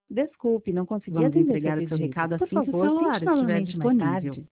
Desculpe, não consegui Vamos atender seu entregar o seu pedido. recado Por assim que o favor, celular tente estiver novamente mais disponível. tarde.